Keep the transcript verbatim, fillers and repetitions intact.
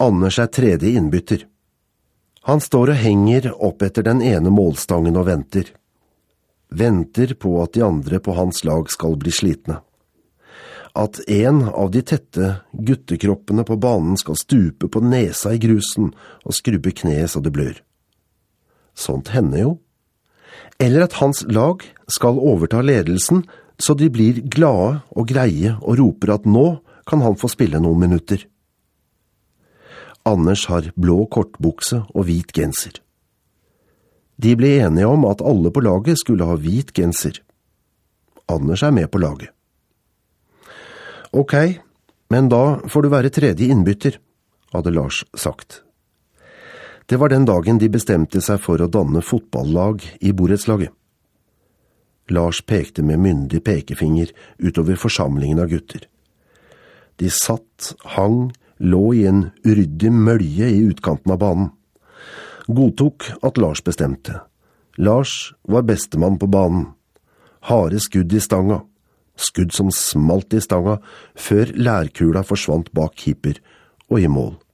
Anders er tredje innbytter. Han står og henger opp etter den ene målstangen og venter. Venter på at de andre på hans lag skal bli slitne. At en av de tette guttekroppene på banen skal stupe på nesa i grusen og skrubbe kneet så det blør. Sånt hender jo. Eller at hans lag skal overta ledelsen så de blir glade og greie og roper at nå kan han få spille noen minutter. Anders har blå kortbukse og hvit genser. De ble enige om at alle på laget skulle ha hvit genser. Anders er med på laget. Ok, men da får du være tredje innbytter, hadde Lars sagt. Det var den dagen de bestemte seg for å danne fotballag i borettslaget. Lars pekte med myndig pekefinger utover forsamlingen av gutter. De satt, hang, lå i en uryddig mølje i utkanten av banen. Godtok at Lars bestemte. Lars var bestemann på banen. Harde skudd i stanga. Skudd som smalt i stanga før lærkula forsvant bak keeper og i mål.